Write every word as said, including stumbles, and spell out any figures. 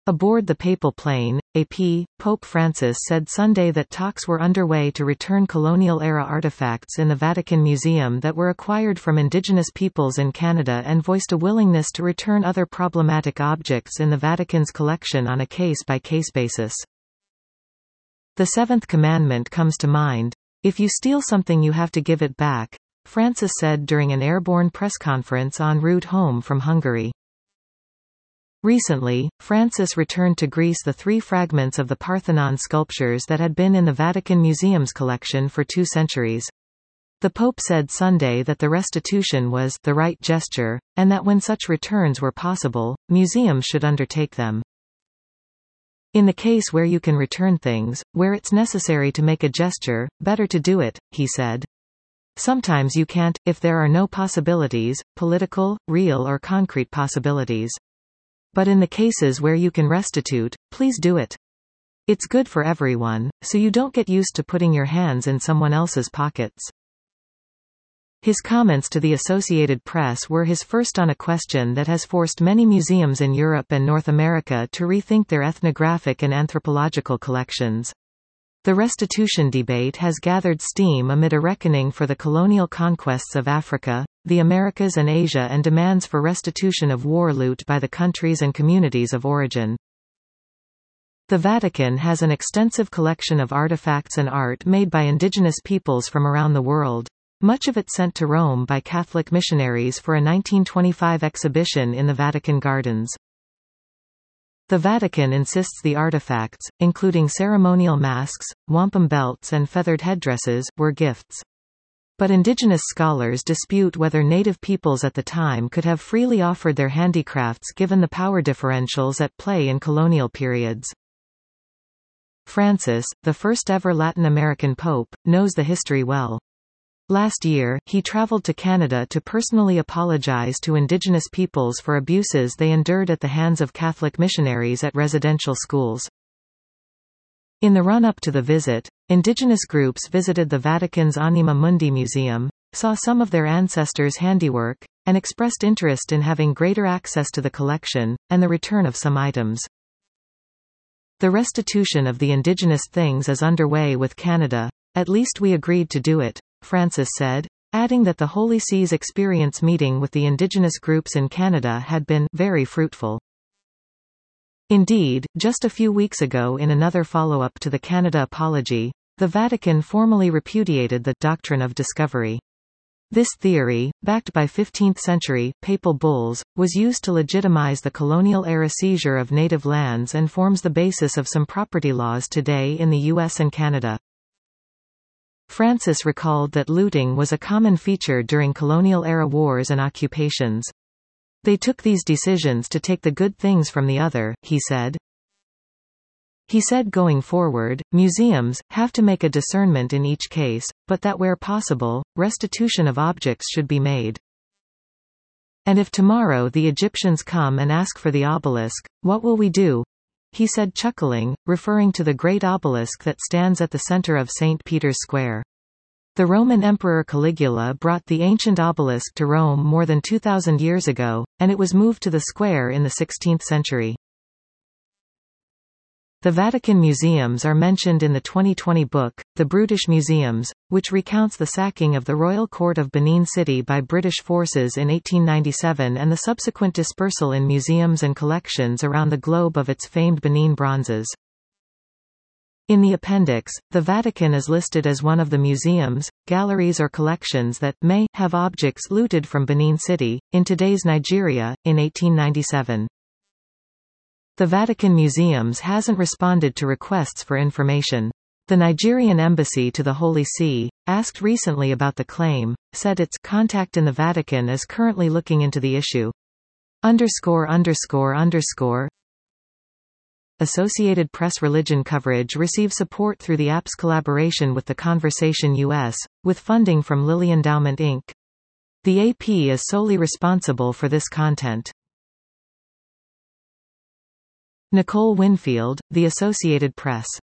Aboard the papal plane, A P, Pope Francis said Sunday that talks were underway to return colonial-era artifacts in the Vatican Museum that were acquired from indigenous peoples in Canada and voiced a willingness to return other problematic objects in the Vatican's collection on a case-by-case basis. The seventh commandment comes to mind. If you steal something you have to give it back, Francis said during an airborne press conference en route home from Hungary. Recently, Francis returned to Greece the three fragments of the Parthenon sculptures that had been in the Vatican Museum's collection for two centuries. The Pope said Sunday that the restitution was the right gesture, and that when such returns were possible, museums should undertake them. In the case where you can return things, where it's necessary to make a gesture, better to do it, he said. Sometimes you can't, if there are no possibilities, political, real or concrete possibilities. But in the cases where you can restitute, please do it. It's good for everyone, so you don't get used to putting your hands in someone else's pockets. His comments to the Associated Press were his first on a question that has forced many museums in Europe and North America to rethink their ethnographic and anthropological collections. The restitution debate has gathered steam amid a reckoning for the colonial conquests of Africa, the Americas and Asia, and demands for restitution of war loot by the countries and communities of origin. The Vatican has an extensive collection of artifacts and art made by indigenous peoples from around the world, much of it sent to Rome by Catholic missionaries for a nineteen twenty-five exhibition in the Vatican Gardens. The Vatican insists the artifacts, including ceremonial masks, wampum belts and feathered headdresses, were gifts. But indigenous scholars dispute whether native peoples at the time could have freely offered their handicrafts given the power differentials at play in colonial periods. Francis, the first ever Latin American pope, knows the history well. Last year, he traveled to Canada to personally apologize to Indigenous peoples for abuses they endured at the hands of Catholic missionaries at residential schools. In the run-up to the visit, Indigenous groups visited the Vatican's Anima Mundi Museum, saw some of their ancestors' handiwork, and expressed interest in having greater access to the collection, and the return of some items. The restitution of the indigenous things is underway with Canada. At least we agreed to do it, Francis said, adding that the Holy See's experience meeting with the indigenous groups in Canada had been very fruitful. Indeed, just a few weeks ago, in another follow-up to the Canada apology, the Vatican formally repudiated the doctrine of discovery. This theory, backed by fifteenth-century papal bulls, was used to legitimize the colonial-era seizure of native lands and forms the basis of some property laws today in the U S and Canada. Francis recalled that looting was a common feature during colonial-era wars and occupations. They took these decisions to take the good things from the other, he said. He said going forward, museums have to make a discernment in each case, but that where possible, restitution of objects should be made. And if tomorrow the Egyptians come and ask for the obelisk, what will we do? He said, chuckling, referring to the great obelisk that stands at the center of Saint Peter's Square. The Roman Emperor Caligula brought the ancient obelisk to Rome more than two thousand years ago, and it was moved to the square in the sixteenth century. The Vatican museums are mentioned in the twenty twenty book, The Brutish Museums, which recounts the sacking of the Royal Court of Benin City by British forces in eighteen ninety-seven and the subsequent dispersal in museums and collections around the globe of its famed Benin bronzes. In the appendix, the Vatican is listed as one of the museums, galleries or collections that may have objects looted from Benin City, in today's Nigeria, in eighteen ninety-seven. The Vatican Museums hasn't responded to requests for information. The Nigerian embassy to the Holy See, asked recently about the claim, said its contact in the Vatican is currently looking into the issue. Underscore underscore underscore Associated Press religion coverage receives support through the app's collaboration with The Conversation U S, with funding from Lilly Endowment Incorporated. The A P is solely responsible for this content. Nicole Winfield, The Associated Press.